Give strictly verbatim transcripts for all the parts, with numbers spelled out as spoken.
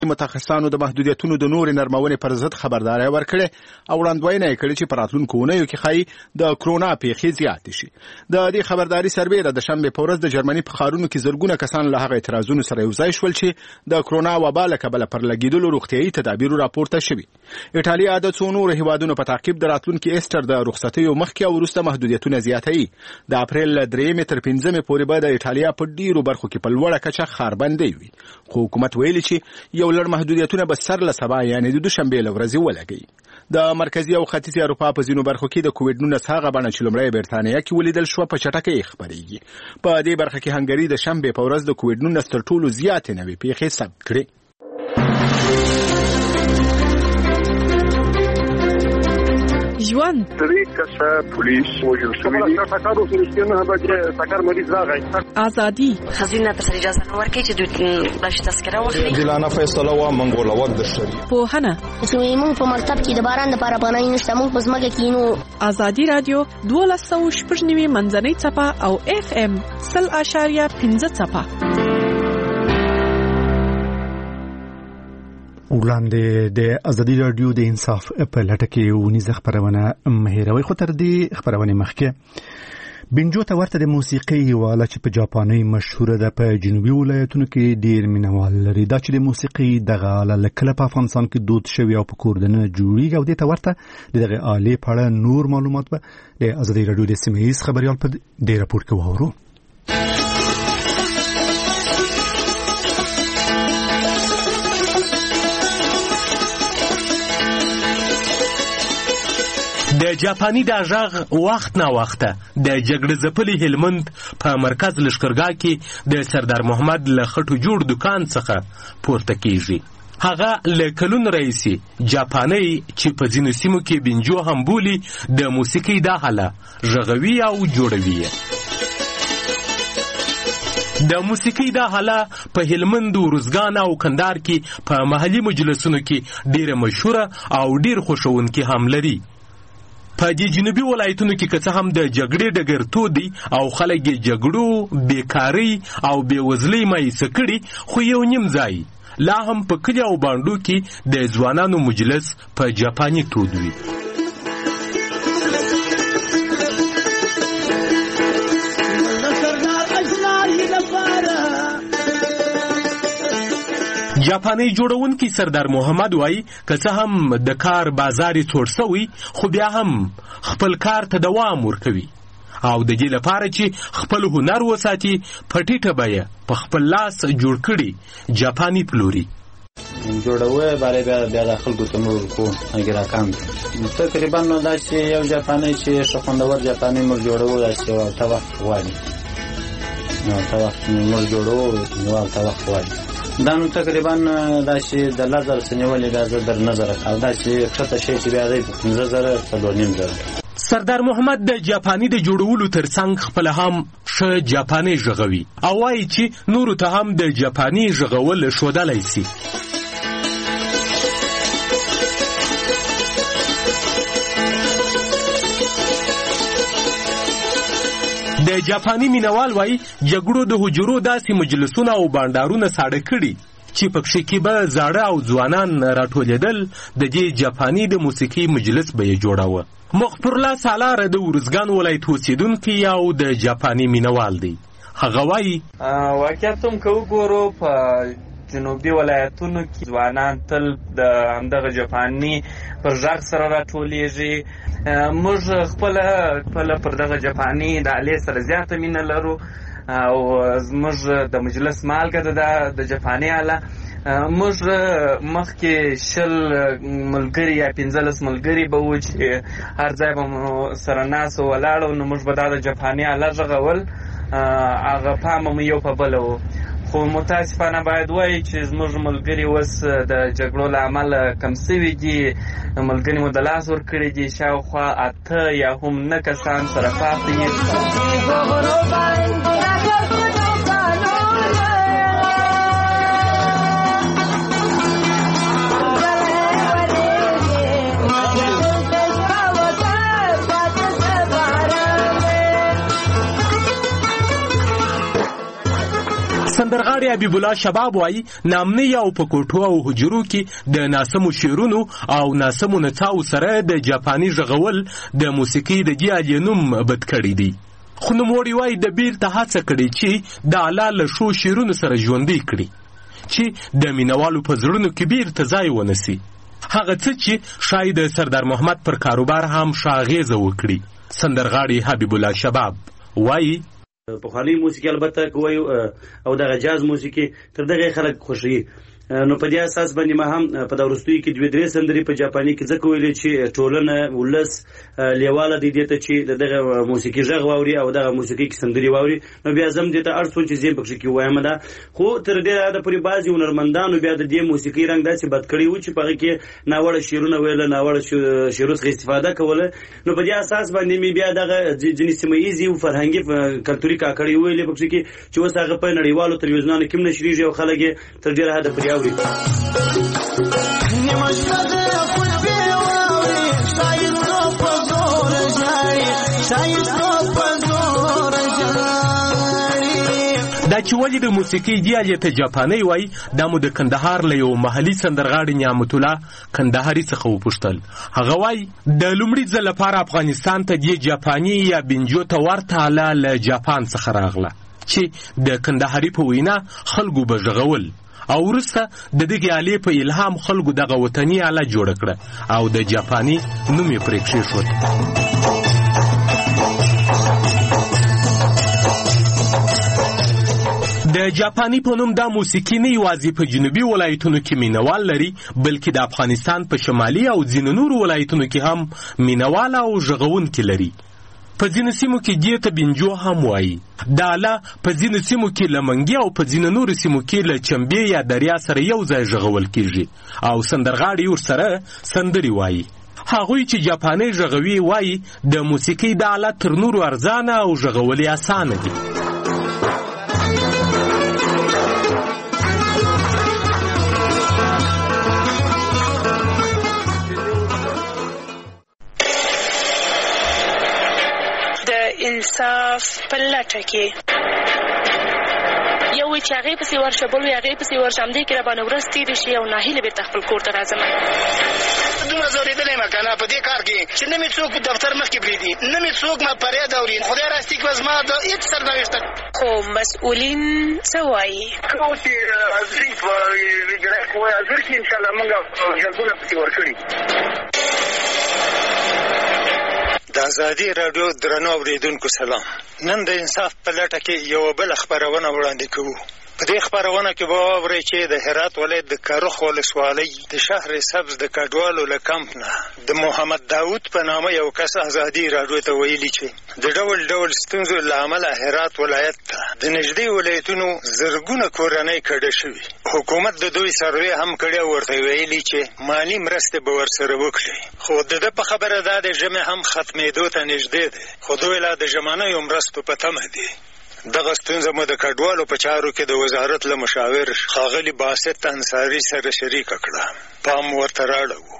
متخصصانو د محدودیتونو د نور نرمونې پر ضد خبرداري ورکړې او وړاندوینه یې کړې چې په راتلونکو اونیو کې ښایي د کرونا پیښې زیاتې شي. د دې خبرداري سربیره د شنبې په ورځ د جرمني په ښارونو کې زرګونه کسان له هغه اعتراضونو سره یوځای شول چې د کرونا وبا له کبله پر لګېدلو روغتیایي تدابیرو راپورته شوي. ایټالیا د څو نورو هیوادونو په تعقیب د راتلونکي ایسټر د رخصتیو مخکې او وروسته محدودیتونه زیاتوي. د اپریل له درېیمې تر پنځمې پورې به د ایټالیا په ډیرو برخو کې په لوړه کچه ښاربندۍ وي، خو حکومت ویلي چې یو لړ محدودیتونه به سر له سبا یعنې د دوشنبې له ورځې ولګوي. د مرکزي او ختیځې اروپا په ځینو برخو کې د کووډ نولس هغه بڼه چې لومړی برتانیا کې ولیدل شوه په چټکۍ خپرېږي. په دې برخه کې هنګري د شنبې په ورځ د کووډ نولس تر ټولو زیاتې نوې پیښې ثبت کړې. ژوند درې کسه پولیس وژل شوي دي. ټاکارو سرشتونه به چې ټاکار مریض راغی. ازادي خزینه ته اجازه نه ورکړي چې دوی بلش تذکره واخلي. عادلانه فیصله و منګوله وخت د شری. پوهنه چې موږ په مکتب کې د باران لپاره پناه نشته، موږ په ځمکه کې نو. ازادي رادیو دولس سوه شپږ نوي منځنۍ څپه او اف ام سل اشاریه پنځه څپه. وړاندې د ازادي رادیو د انصاف په لټه کې ونیزه خبرونه مهیروي. خو تر دې خبرونه مخکې بنجو ته ورته د موسیقي واله چې په جاپاني مشهوره ده په جنوبي ولایتونو کې ډیر مینوال لري. دا چې د موسیقي دغه آله لکه په افغانستان کې دود شوی او په کوردنه جوړیږي او دې ته ورته دغه آلې په اړه نور معلومات به د ازادي رادیو د سیمه‌ییز خبريال په دې راپور کې وورو. د جاپاني دا ژغ وخت نه وخته د جګړې ځپلي هلمند په مرکز لښکرګاه کې د سردار محمد له خټو جوړ دکان څخه پورته کیږي. هغه له کلونو راهیسې جاپاني چې په ځینو سیمو کې بنجو هم بولي د موسیقۍ دا حاله ژغوي او جوړوي. د موسیقۍ دا حاله په هلمند، روزګان او کندهار کې په محلي مجلسونو کې ډیره مشهوره او ډیر خوښونکي هم لري. په دې جنوبي ولایتونو کې که څه هم د جګړې ډګر تود دی او خلک یې جګړو، بیکارۍ او بېوزلۍ مایوسه کړي، خو یو نیم ځای لا هم په کلي او بانډو کې د ځوانانو مجلس په جاپاني تود وي. جاپاني جوړونکي سردار محمد وای که څه هم د کار بازاري څوړ سوی، خو بیا هم خپل کار ته دوام ورکوي او د دې لپاره چې خپل هنر وساتي په ټیټه بیه په خپل لاس جوړ کړي جاپاني پلوري. جوړوي باره بیا بیا د خلکو ته نور کو اگر کم تقریبا نو دا چې یو جاپاني چې شخوندور جاپاني مر جوړوي دا چې تا وخت وایي نو تا وخت مر جوړوي نو تا وخت وایي دا نو تقریبا دا چې د لزر سنولې دا زر نظر او دا چې خطه شي چې بیا دی پنځه زره څلور نیم زره. سردار محمد د جاپاني د جوړولو ترڅنګ خپل هم ښه جاپاني ژغوي او وایي چې نورو ته هم د جاپاني ژغول ښودلی سي. د جاپاني مینوال وای جګړو د حجرو داسې مجلسونه او بانډارونه ساړه کړي چې پکښې کې به زاړه او ځوانان راټولېدل. د دې جاپاني د موسیقي مجلس به یې جوړاوه. مغفرالله سالار د ورزګان ولایت اوسېدونکی او د جاپاني مینوال دی. هغه وایي واقعیت هم که وګورو په جنوبي ولایتونو کې ځوانان تل د همدغه جاپاني پر غږ سره راټولېږي. موږ خپله خپله پر دغه جاپاني د آلې سره زیاته مینه لرو او زموږ د مجلس مالګه ده د جاپاني آله. موږ مخکې شل ملګري یا پنځلس ملګري به وو چې هر ځای به مو سره ناست ولاړ نو موږ به دا د جاپاني آله غږول، هغه پام مو یو په بله وو. خو متاسفانه باید وایي چې زموږ ملګري اوس د جګړو له امله کم سوي دي. ملګري مو د لاس ورکړي دي، شاوخوا اته یا هم نه کسان سره پاتې دي. سندرغاړي حبیب الله شباب وایي نامنۍ او په کوټو او حجرو کې د ناسمو شعرونو او ناسمو نڅاو سره د جاپاني غږول د موسیقۍ د دې عالي نوم بد کړی دی. خو نوموړي وایي د بیرته هڅه کړې چې د الله له ښو شعرونو سره ژوندی کړي چې د مینوالو په زړونو کې بیرته ځای ونسي. هغه څه چې شاید د سردار محمد پر کاروبار هم ښه اغېزه وکړي. سندرغاړي حبیب الله شباب وایي پخوانۍ موسیقي البته کوي او دغه جاز موسیقي تر دغه خلک خوښوي. نو په دې اساس باندې ما هم په دا وروستیو کې دوې درې سندرې په جاپاني کې ځکه ویلې چې ټولنه ولس لیواله دی دې ته چې دغه موسیقي غږ واوري او دغه موسیقي کې سندرې واوري. نو بیا زم دې ته اړ څو چې زه پکې کې وایم دا خو تر دې د پوری بازي هنرمندانو بیا د دې موسیقي رنګ داسې بد کړی و چې په کې ناوړه شعرونه ویل ناوړه شعرونو څخه استفاده کوله. نو په دې اساس باندې می بیا دغه ځینې سیمه ییزي او فرهنګي کلتوري کاکړي ویلې پکې کې چې اوس هغه په نړیوالو تلویزیونونو کې نشریږي او خلک تر ډیره حد پرې دا چې ولې د موسیقۍ دیالې ته جاپانۍ وایي دا مو د کندهار له یو محلي سندرغاړي نعمت الله کندهاري څخه وپوښتل. هغه وایي د لومړي ځل لپاره افغانستان ته د جاپاني یا بنجو ته ورته آله له جاپان څخه راغله چې د کندهاري په وینا خلکو به غږول او وروسته د دغې آلې په الهام خلکو دغه وطني آله جوړه کړه او د جاپاني نوم یې پرې کښېښود. د جاپاني په نوم دا موسیقي نه یوازې په جنوبي ولایتونو کې مینوال لري بلکې د افغانستان په شمالي او ځینو نورو ولایتونو کې هم مینوال او غږونکي لري. په ځینو سیمو کې دې ته بنجو هم وایي. دا آله په ځینو سیمو کې له منګي او په ځینو نورو سیمو کې له چمبې یا دریا سره یو ځای غږول کېږي او سندرغاړي ورسره سندرې وایي. هغوی چې جاپاني غږوي وایي د موسیقۍ دا آله تر نورو ارزانه او غږول یې اسانه دي. انصاف په لټه کې یو وی چې هغې پسې ورشه بل وی هغې پسې ورشه همدې کې راباندې ورځ تېرې شي او ناهیله بېرته خپل کور ته راځم. دومره ځورېدلی یم که نه په دې کار کې چې نه مې څوک دفتر مخکې پرېږدي نه مې څوک ما فریاد اوري. خدای راستي کړه زما د هېڅ سرنوشته خو مسؤلین څه وایي اوس چې ازري په ویجرایت وایي ازر کې انشاءالله موږ جلبونه پسې ورکړي. د ازادي راډیو درنو اورېدونکو سلام. نن د انصاف په لټه کې یوه بله خپرونه وړاندې کوو. په دې خپرونه کې به واورئ چې د هرات ولایت د کارخ ولسوالۍ د شهر سبز د کډوالو له کمپ نه د محمد داود په نامه یو کس ازادي راډیو ته ویلي چې د ډول ډول ستونزو له امله هرات ولایت ته د نږدې ولایتونو زرګونه کورنۍ کډه شوي. حکومت د دوی سروې هم کړی او ورته ویلي چې مالي مرستې به ورسره وکړي. خو د ده په خبره دا د ژمي هم ختمېدو ته نږدې دی خو دوی لا د ژمنیو مرستو په تمه دي. دغه ستونزه مو د کډوالو په چارو کې د وزارت له مشاور ښاغلي باسط انصاري سره شریکه کړه. پام ورته راړو.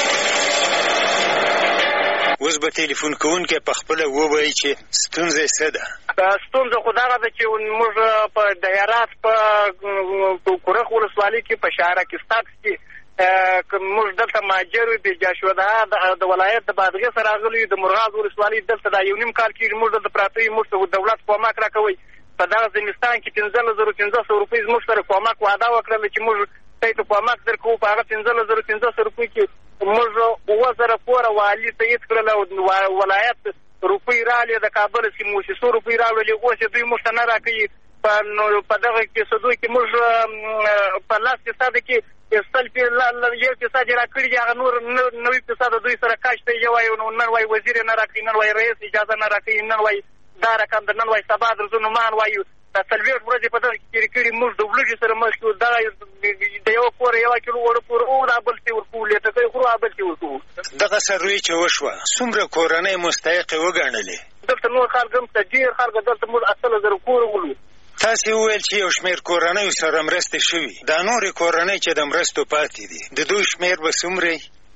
اوس به ټلیفون کوونکی په خپله ووایي چې ستونزه څه ده. ستونزه خو دغه ده چې موږ په د هرات په کورخ ولسوالۍ کې په شهرکستان کې موږ دلته مهاجر یو د جاشوده د ولایت د بادغیس سره راغلي د مرغاز ولسوالۍ دلته دا یو نیم کال کېږي موږ دلته پراته یو موږ ته دولت کومک راکوي. په دغه زمستان کې پنځلس زره پنځه سوه روپۍ زموږ سره کومک وعده وکړله چې موږ تاسو ته کومک درکوو. په هغه پنځلس زره پنځه سوه روپۍ کې موږ اووه زره کوره والي تایید کړل او ولایت روپۍ راغلې د کابل کې موسسو روپۍ راغلې اوس یې دوی موږ ته نه راکوي. په دغه کیسدو کې موږ په لاس فیصده کې سل یو فیصد یې راکړي دي هغه نور نوي فیصده دوی سره کاش ته یې وایي نن وایي وزیر یې نه راکوي نن وایي رئیس اجازه نه راکوي نن وایي دا رقم د نن وایي سبا درځنومان وایي دا څلوېښت ورځې په دغه کې تېرې کړي موږ د وریجو سره مخ کړو دغه د یوه کوره یوه کیلو وړه پوره او دا بل ته ورکوو لیټکۍ خورو هغه بل ته ورکوو. دغه سروې چې وشوه څومره کورنۍ مستحقې وګڼلې؟ دلته نور خلک هم ته ډېر خلک دلته موږ اتلس زره کوره ولو. تاسې وویل چې یو شمېر کورنیو سره مرستې شوي. دا نورې کورنۍ چې د مرستو پاتې دي د دوی شمېر به څومره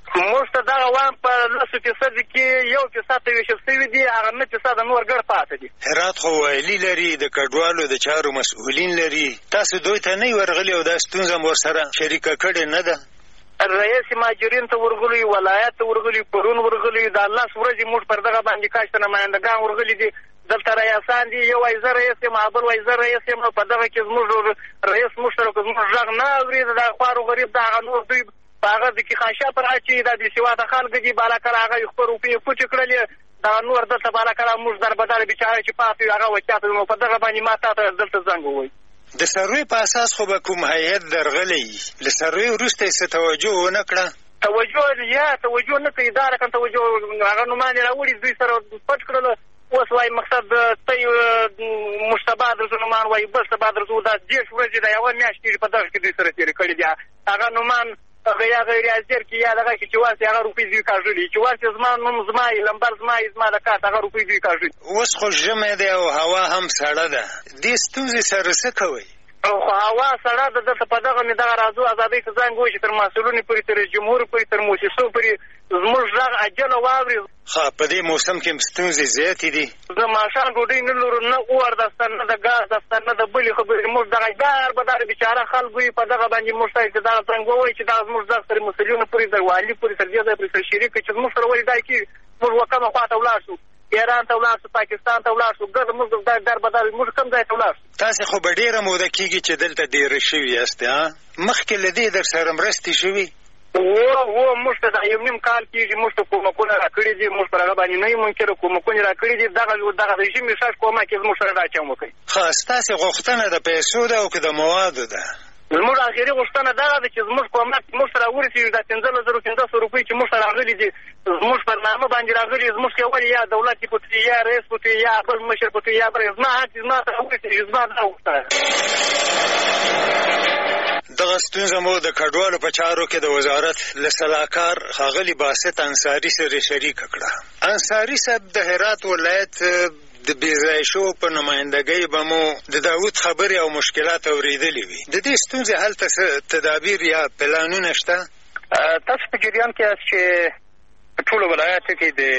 موږ ته دغه وام په لسو فیصد کې یو فیصد ته ویشل شوي دي، هغه نه فیصده نور ګډ پاتې دي. هرات خو ویلي لري، د کډوالو د چارو مسؤلین لري، تاسو دوی ته نه ورغلي او دا ستونزه مو ورسره شریکه کړې نه ده؟ رئیس مهاجرین ته ورغلي، ولایت ته ورغلي، پرون ورغلي، د لس ورځې موږ پر دغه باندې کاشته نمایندګان ورغلي دي. دلته رئیسان دي، یو وایي زه رئیس یم، بل وایي زه رئیس یم. په دغه کې زموږ رئیس موږ سره زموږ غږ نه اوري، د خوارو غریب د هغه نور دوی په هغه د کې خانشه پر اچوي، دا بېسواده خلک دي. بالاکله هغه خپل روپۍ پوټې کړلې، دغه نور دلته بالاکله موږ دربداره بیچاره چې پاتې وي هغه وچاته نو په دغه باندې ما تا ته دلته زنګ ووایي. د سروې په اساس خو به کوم هیئت درغلی، له سروې وروسته یې څه توجه ونه کړه؟ توجه یا توجه نه کوي، دا رقم توجه هغه نومان یې راوړي، دوی سره پټ کړل. اوس وایي مقصد ته موږ سبا درځو، نومان وایي بل سبا درځو. دا دېرش ورځې د یوه میاشت کېږي په دغه کې دوی سره تېرې کړي دي. هغه نومان یا غیر حاضر کې یا دغه کې چې واسې هغه روپۍ دوی کاږلي، چې واسې زما نوم زما یې لمبر زما یې زما د کارت هغه روپۍ دوی کاږلي. اوس خو ژمی دی او هوا هم سړه ده، دې ستونزې سره څه کوئ؟ خو هوا سړه ده، دلته په دغه مې دغه راځو ازادۍ ته زنګ ووایي چې تر مسؤلینو پورې، تر جمهور پورې، تر موسسو پورې زموږ غږ عجله واوري. ښه، په دې موسم کې ستونزې زیاتې دي. د ماښام ډوډۍ نه لرو، نه اور دسته، نه د ګاز دسته، نه د بلې خبرې. موږ دغه دار به دغه بیچاره خلکو یې په دغه باندې موږ ته چې دغه څنګه ووایي چې دغه زموږ غږ تر مسؤلینو پورې، تر والي پورې، تر دې ځای پورې سره شریک کړي چې زموږ سره ولې دا کېږي. موږ وکمه خوا ته ولاړ شو، ایران ته ولاړ شو، پاکستان ته ولاړ شو، ګرد موږ دا در بدل موږ کوم ځای ته ولاړ شو؟ تاسې خو به ډېره موده کېږي چې دلته ډېره شوي یاست، ها؟ مخکې له دې در سره مرستې شوي؟ و و موږ ته دا یو نیم کال کېږي موږ ته کومکونه راکړي دي، موږ پر هغه باندې نه یو منکر کومکونه راکړي دي. دغه دغه رژیم میساج کومک یې زموږ سره راچوم وکړي. ښه، ستاسې غوښتنه د پیسو ده او که د موادو ده؟ زموږ اخري غوښتنه دغه ده چې زموږ کومک موږ سره ورسېږي. دا پنځلس زره پنځه سوه روپۍ چې موږ سره راغلي دي زموږ پر نامه باندې راغلي، زموږ څخه ولې یا دولت پوټي یا رئیس پوټي یا بل مشر پوټي یا بل زما حق زما سره ورسېږي. زما دا غوښتنه دغه ستونزه مو د کډوالو په چارو کې د وزارت له سلاکار ښاغلي باسط انصاري سره شریکه کړه. انصاري صاحب د هرات ولایت د بېځایه شوو په نمایندګۍ به مو د داود خبرې او مشکلات اورېدلې وي. د دې ستونزې هلته څه تدابیر یا پلانونه شته؟ تاسو په جریان کې یاست چې په ټولو ولایاتو کې د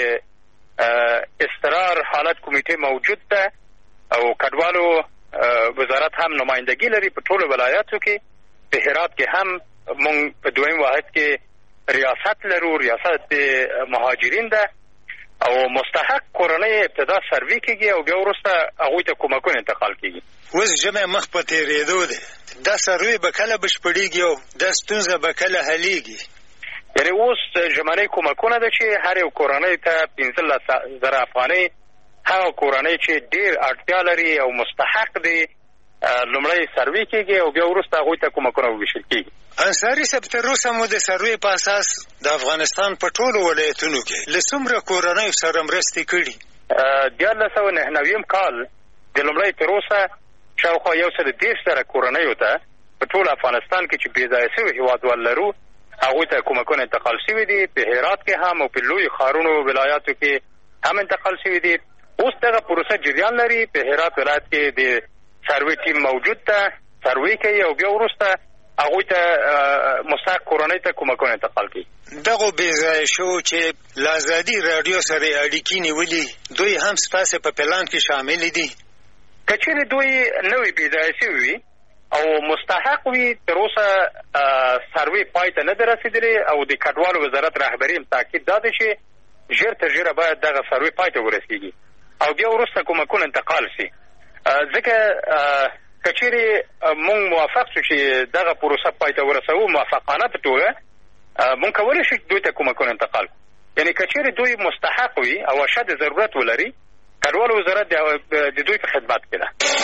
استقرار حالت کمیټې موجود ده او کډوالو وزارت هم نمایندګي لري په ټولو ولایاتو کې. په هرات کې هم مونږ په دویم واحد کې ریاست لرو، ریاست د مهاجرین ده او مستحق کورنۍ ابتدا سروي کېږي او بیا وروسته هغوی ته کومکونه انتقال کېږي. اوس ژمی مخ په تېرېدو دی، دا سروي به کله بشپړېږي او دا ستونزه به کله حلېږي؟ یعنې اوس ژمنۍ کومکونه ده چې هر یو کورنۍ ته پنځلس زره افغانۍ، هغه کورنۍ چې ډېر اړتیا لري او مستحق دی لومړی سروي کېږي او بیا وروسته هغوی ته کومکونه وویشل کېږي. انصاري صاحب، تر اوسه مو د سروي په اساس د افغانستان په ټولو ولایتونو کې له څومره کورنیو سره مرستې کړي؟ دیارلس سوه نهه نویم کال د لومړی تر اوسه شاوخوا یو سل دېرش زره کورنیو ته په ټول افغانستان کې چې بېځایه شوي هېوادوال لرو هغوی ته کومکونه انتقال شوي دي. په هرات کې هم او په لویو ښارونو ولایاتو کې هم انتقال شوي دي. اوس دغه پروسه جریان لري. په هرات ولایت کې د سروي ټیم موجود ده، سروي کوي او بیا وروسته هغوی ته مستحق کورنۍ ته کومکونه انتقال کوي. دغو بېځایه شوو چې له ازادي راډیو سره اړیکې نیولي دوی هم ستاسې په پلان کې شامل دي؟ که چېرې دوی نوې بېځایه شوي وي او مستحق وي، تر اوسه سروي پای ته نه ده رسېدلې او د کډوالو وزارت رهبري هم تاکید دا دی چې ژر تر ژره باید دغه سروي پای ته ورسېږي او بیا وروسته کومکونه انتقال شي. ځکه که چېرې مونږ موافق شو چې دغه پروسه پای ته ورسوو موافقانه په توګه، مونږ کولی شو دوی ته کومکونه انتقال کړو. یعنې که چېرې دوی مستحق وي او اشد ضرورت ولري، کډوالو وزارت د دوی په خدمت کې ده.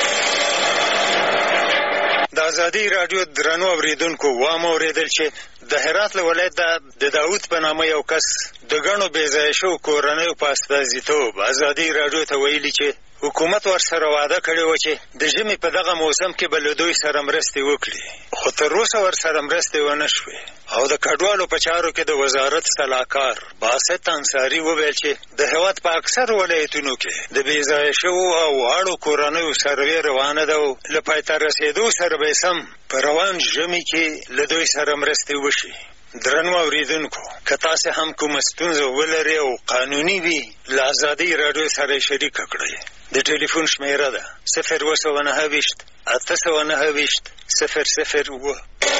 د ازادي راډیو درنو اورېدونکو وام اورېدل چې د هرات له ولایت د داود په نامه یو کس د ګڼو بېځایه شوو کورنیو په استازیتوب ازادي راډیو ته ویلي چې حکومت ورسره وعده کړې وه چې د ژمي په دغه موسم کې به له دوی سره مرستې وکړي، خو تر اوسه ورسره مرستې ونه شوې. او د کډوالو په چارو کې د وزارت سلاکار باسط انصاري وویل چې د هېواد په اکثر ولایتونو کې د بېځایه شوو او واړو کورنیو سروې روانه ده او له پای ته رسېدو سره به یې سم په روان ژمي کې له دوی سره مرستې وشي. درنو اوریدونکو، که تاسې هم کومه ستونزه ولرئ او قانوني وي، له ازادۍ راډیو سره شریکه کړئ. د ټلیفون شمیره ده صفر اوه سوه نهه ویشت اته سوه نهه ویشت صفر صفر اوه.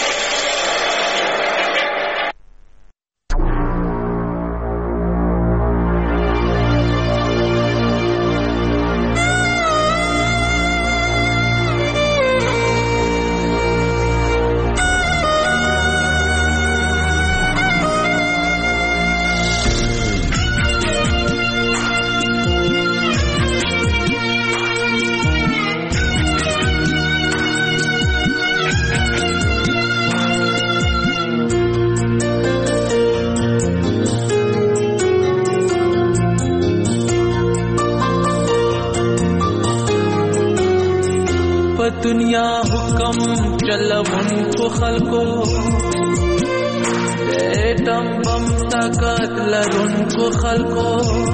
दुनिया हुक्म चलवन को खलको एटम बम ताकत लरुन को खलको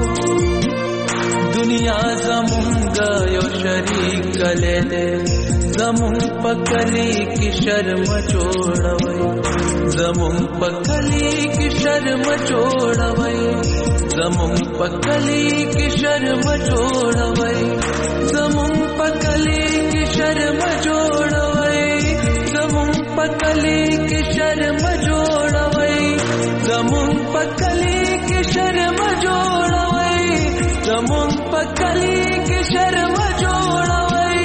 दुनिया जमुंगा यो शरीक ले दे जमुं पकली की शर्म छोड़वई जमुं पकली की शर्म छोड़वई जमुं पकली की शर्म छोड़वई जमुं पकली की शर्म छोड़वई जमुं पकली की शर्म छोड़वई जमुं पकली की शर्म छोड़वई जमुं पकली की शर्म छोड़वई.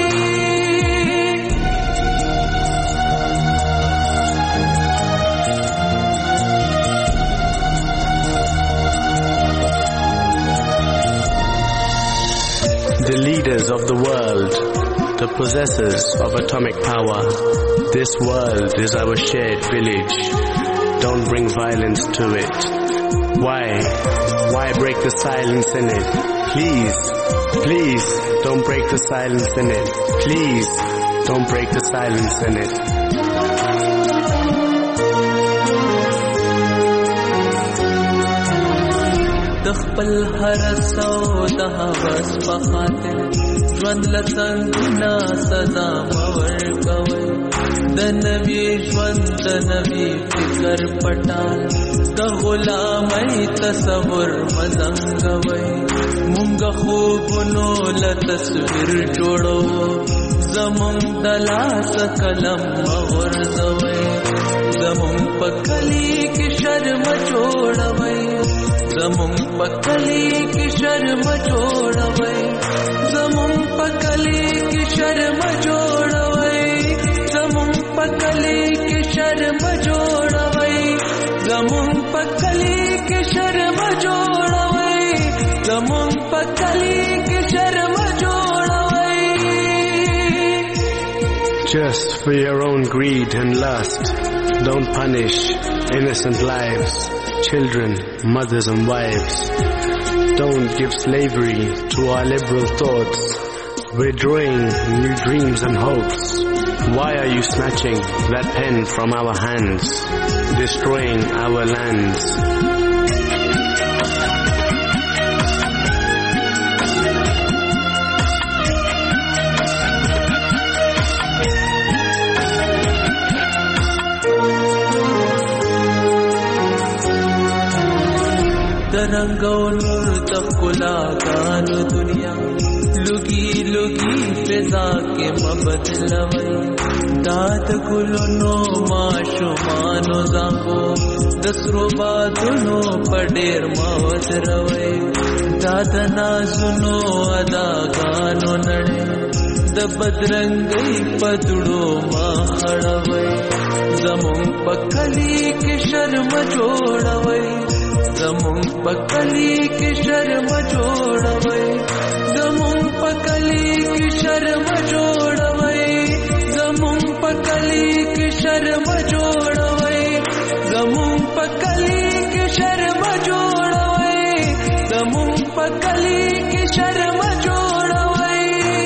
The leaders of the world, the possessors of atomic power, this world is our shared village. Don't bring violence to it. Why? Why break the silence in it? Please, please, don't break the silence in it. Please, don't break the silence in it. दखपल हर सौ दहवस बखातिर ژوند لسنگنا سزا مور کوي د نبی ژوند د نبی فکر پټال د غلامۍ تصور مزنګوي مونږ خوبونو ل تصویر جوړو زمون د لاس قلم مغرزوي زمون پکلی کی شرم جوړوي زمون پکلی کی شرم جوړوي زمون پکلی کی شرم جوړوي زمون پکلی کی شرم جوړوي زمون پکلی کی شرم جوړوي زمون پکلی کی شرم جوړوي. Just for your own greed and lust, don't punish innocent lives, children, mothers and wives. Don't give slavery to our liberal thoughts. We're drawing new dreams and hopes. Why are you snatching that pen from our hands, destroying our lands? रंगो नूर तकुला गान दुनिया लुगी लुगी फिजा के मबदलवई दाद गुलनो माशुमानो जाको दसरो बादनो पडेर मावत रवई दाद नाजुनो अदा गानो नड़े द बदरंगई पदड़ो मा खड़वई जमुं पकली के शर्म जोड़वई जमुं पकली की शर्म जोड़वई जमुं पकली की शर्म जोड़वई जमुं पकली की शर्म जोड़वई जमुं पकली की शर्म जोड़वई जमुं पकली की शर्म जोड़वई.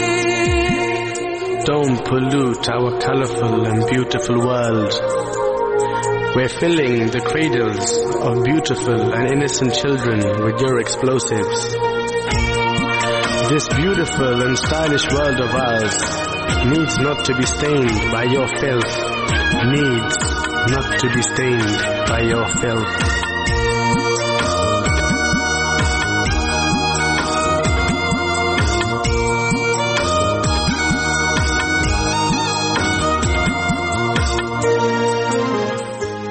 Don't pollute our colorful and beautiful world. We're filling the cradles of beautiful and innocent children with your explosives. This beautiful and stylish world of ours needs not to be stained by your filth, needs not to be stained by your filth.